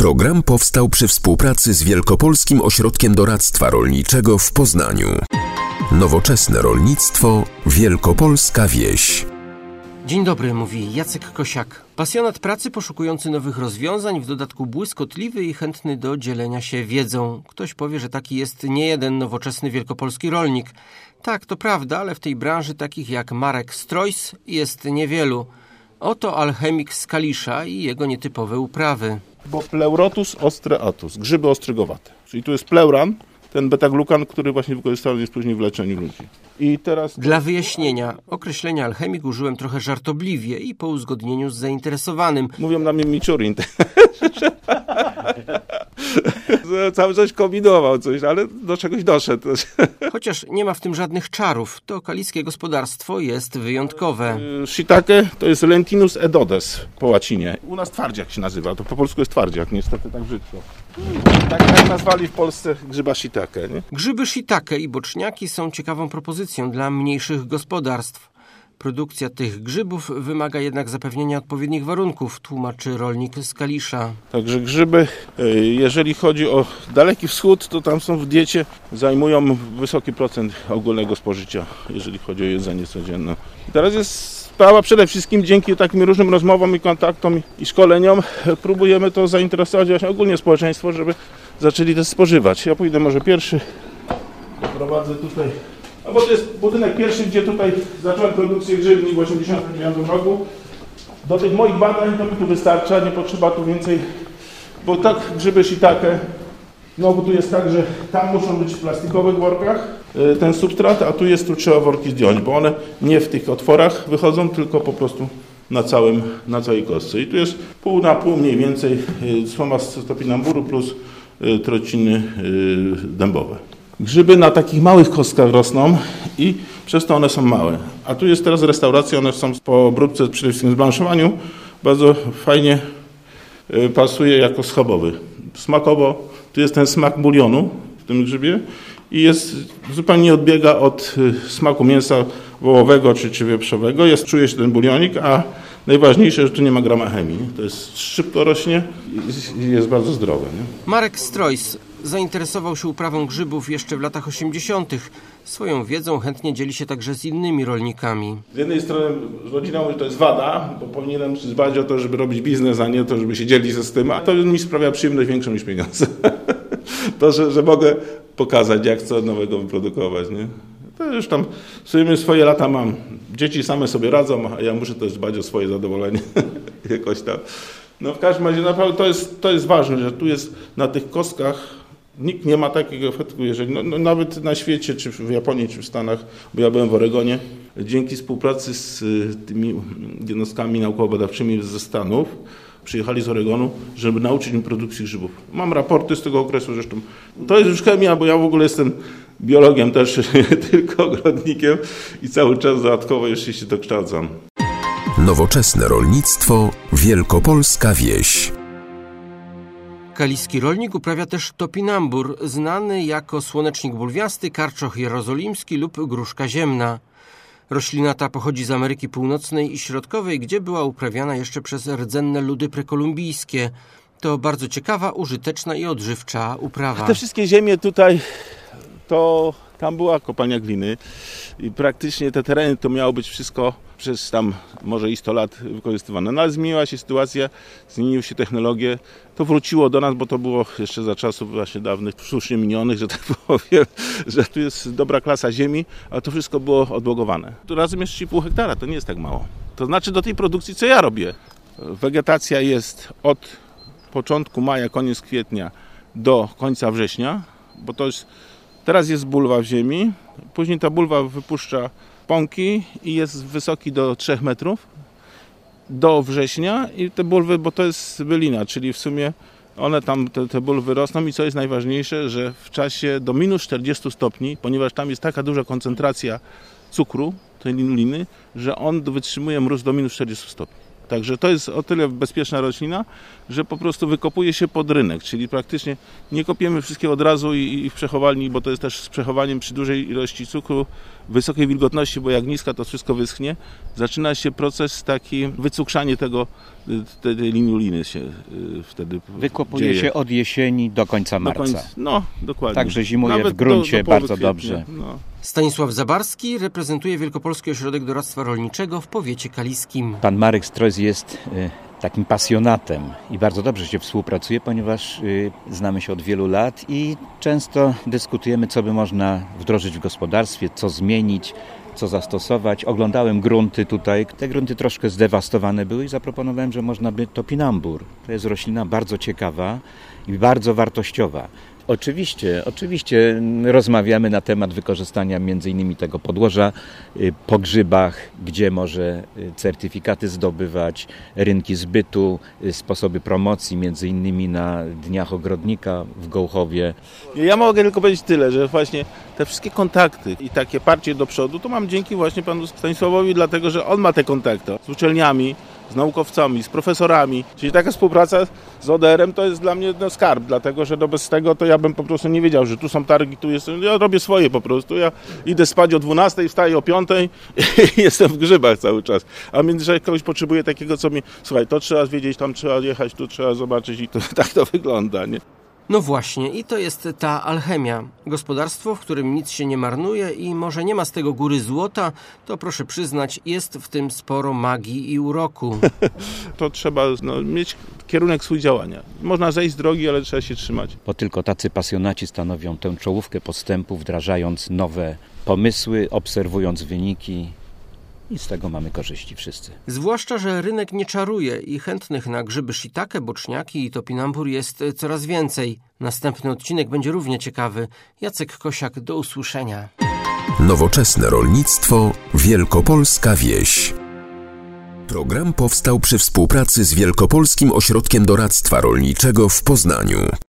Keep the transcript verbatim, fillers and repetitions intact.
Program powstał przy współpracy z Wielkopolskim Ośrodkiem Doradztwa Rolniczego w Poznaniu. Nowoczesne rolnictwo, wielkopolska wieś. Dzień dobry, mówi Jacek Kosiak. Pasjonat pracy poszukujący nowych rozwiązań, w dodatku błyskotliwy i chętny do dzielenia się wiedzą. Ktoś powie, że taki jest niejeden nowoczesny wielkopolski rolnik. Tak, to prawda, ale w tej branży takich jak Marek Strojs jest niewielu. Oto alchemik z Kalisza i jego nietypowe uprawy. Bo Pleurotus ostreatus, grzyby ostrygowate. Czyli tu jest pleuran, ten beta-glukan, który właśnie wykorzystany jest później w leczeniu ludzi. I teraz... Dla wyjaśnienia, określenia alchemik użyłem trochę żartobliwie i po uzgodnieniu z zainteresowanym. Mówią na mnie Michurin. Cały coś kombinował, coś, ale do czegoś doszedł. Chociaż nie ma w tym żadnych czarów, to kaliskie gospodarstwo jest wyjątkowe. Shiitake to jest Lentinus edodes po łacinie. U nas twardziak się nazywa, to po polsku jest twardziak, niestety tak brzydko. Tak, tak nazwali w Polsce grzyba shiitake, nie? Grzyby shiitake i boczniaki są ciekawą propozycją dla mniejszych gospodarstw. Produkcja tych grzybów wymaga jednak zapewnienia odpowiednich warunków, tłumaczy rolnik z Kalisza. Także grzyby, jeżeli chodzi o Daleki Wschód, to tam są w diecie, zajmują wysoki procent ogólnego spożycia, jeżeli chodzi o jedzenie codzienne. I teraz jest sprawa przede wszystkim dzięki takim różnym rozmowom i kontaktom i szkoleniom próbujemy to zainteresować właśnie ogólnie społeczeństwo, żeby zaczęli to spożywać. Ja pójdę może pierwszy, prowadzę tutaj. No bo to jest budynek pierwszy, gdzie tutaj zacząłem produkcję grzybni w osiemdziesiątym dziewiątym roku. Do tych moich badań to mi tu wystarcza, nie potrzeba tu więcej, bo tak grzyby shiitake, no bo tu jest tak, że tam muszą być w plastikowych workach ten substrat, a tu jest, tu trzeba worki zdjąć, bo one nie w tych otworach wychodzą, tylko po prostu na całym, na całej kostce. I tu jest pół na pół mniej więcej słoma z topinamburu plus trociny dębowe. Grzyby na takich małych kostkach rosną i przez to one są małe. A tu jest teraz restauracja, one są po obróbce, przede wszystkim zblanszowaniu, bardzo fajnie pasuje jako schabowy. Smakowo, tu jest ten smak bulionu w tym grzybie i jest, zupełnie nie odbiega od smaku mięsa wołowego czy, czy wieprzowego. Jest, czuje się ten bulionik, a najważniejsze, że tu nie ma grama chemii. To jest szybko rośnie i jest bardzo zdrowe. Nie? Marek Strojs zainteresował się uprawą grzybów jeszcze w latach osiemdziesiątych. Swoją wiedzą chętnie dzieli się także z innymi rolnikami. Z jednej strony rodzina mówi, że to jest wada, bo powinienem dbać o to, żeby robić biznes, a nie to, żeby się dzielić ze z tym, a to mi sprawia przyjemność większą niż pieniądze. To, że, że mogę pokazać, jak co nowego wyprodukować. Nie? To już tam w sumie swoje lata mam. Dzieci same sobie radzą, a ja muszę też dbać o swoje zadowolenie. Jakoś tam. No w każdym razie naprawdę to jest, to jest ważne, że tu jest na tych kostkach nikt nie ma takiego efektu, jeżeli no, no, nawet na świecie, czy w Japonii, czy w Stanach, bo ja byłem w Oregonie, dzięki współpracy z tymi jednostkami naukowo-badawczymi ze Stanów, przyjechali z Oregonu, żeby nauczyć mnie produkcji grzybów. Mam raporty z tego okresu zresztą. To jest już chemia, bo ja w ogóle jestem biologiem też, tylko ogrodnikiem i cały czas dodatkowo jeszcze się dokształcam. Nowoczesne rolnictwo, wielkopolska wieś. Kaliski rolnik uprawia też topinambur, znany jako słonecznik bulwiasty, karczoch jerozolimski lub gruszka ziemna. Roślina ta pochodzi z Ameryki Północnej i Środkowej, gdzie była uprawiana jeszcze przez rdzenne ludy prekolumbijskie. To bardzo ciekawa, użyteczna i odżywcza uprawa. Te wszystkie ziemie tutaj, to tam była kopalnia gliny i praktycznie te tereny to miało być wszystko przez tam może i sto lat wykorzystywane. No ale zmieniła się sytuacja, zmieniły się technologie, to wróciło do nas, bo to było jeszcze za czasów właśnie dawnych, słusznie minionych, że tak powiem, że tu jest dobra klasa ziemi, ale to wszystko było odblokowane. Tu razem jest trzy i pół hektara, to nie jest tak mało. To znaczy do tej produkcji, co ja robię. Wegetacja jest od początku maja, koniec kwietnia do końca września, bo to jest, teraz jest bulwa w ziemi, później ta bulwa wypuszcza pąki i jest wysoki do trzech metrów do września i te bulwy, bo to jest bylina, czyli w sumie one tam, te, te bulwy rosną i co jest najważniejsze, że w czasie do minus czterdziestu stopni, ponieważ tam jest taka duża koncentracja cukru, tej linuliny, że on wytrzymuje mróz do minus czterdziestu stopni. Także to jest o tyle bezpieczna roślina, że po prostu wykopuje się pod rynek, czyli praktycznie nie kopiemy wszystkiego od razu i, i w przechowalni, bo to jest też z przechowaniem przy dużej ilości cukru, wysokiej wilgotności, bo jak niska to wszystko wyschnie. Zaczyna się proces taki, wycukrzanie tego, tej liniuliny się wtedy Wykopuje dzieje. się od jesieni do końca marca. Do końca, no, dokładnie. Także zimuje Nawet w gruncie do, do bardzo kwietnia. dobrze. No. Stanisław Zabarski reprezentuje Wielkopolski Ośrodek Doradztwa Rolniczego w powiecie kaliskim. Pan Marek Stroys jest y, takim pasjonatem i bardzo dobrze się współpracuje, ponieważ y, znamy się od wielu lat i często dyskutujemy, co by można wdrożyć w gospodarstwie, co zmienić, co zastosować. Oglądałem grunty tutaj. Te grunty troszkę zdewastowane były i zaproponowałem, że można by topinambur. To jest roślina bardzo ciekawa i bardzo wartościowa. Oczywiście, oczywiście rozmawiamy na temat wykorzystania między innymi tego podłoża po grzybach, gdzie może certyfikaty zdobywać, rynki zbytu, sposoby promocji, między innymi na Dniach Ogrodnika w Gołchowie. Ja mogę tylko powiedzieć tyle, że właśnie te wszystkie kontakty i takie parcie do przodu to mam dzięki właśnie panu Stanisławowi, dlatego że on ma te kontakty z uczelniami, z naukowcami, z profesorami. Czyli taka współpraca z O D R-em to jest dla mnie no, skarb, dlatego że no, bez tego to ja bym po prostu nie wiedział, że tu są targi, tu jest. Ja robię swoje po prostu. Ja idę spać o dwunastej, wstaję o piątej i jestem w grzybach cały czas. A między kogoś potrzebuję takiego, co mi, słuchaj, to trzeba wiedzieć, tam trzeba jechać, tu trzeba zobaczyć i to, tak to wygląda, nie? No właśnie, i to jest ta alchemia. Gospodarstwo, w którym nic się nie marnuje i może nie ma z tego góry złota, to proszę przyznać, jest w tym sporo magii i uroku. To trzeba no, mieć kierunek swój działania. Można zejść z drogi, ale trzeba się trzymać. Bo tylko tacy pasjonaci stanowią tę czołówkę postępu, wdrażając nowe pomysły, obserwując wyniki. I z tego mamy korzyści wszyscy. Zwłaszcza, że rynek nie czaruje i chętnych na grzyby shiitake, boczniaki i topinambur jest coraz więcej. Następny odcinek będzie równie ciekawy. Jacek Kosiak, do usłyszenia. Nowoczesne rolnictwo, wielkopolska wieś. Program powstał przy współpracy z Wielkopolskim Ośrodkiem Doradztwa Rolniczego w Poznaniu.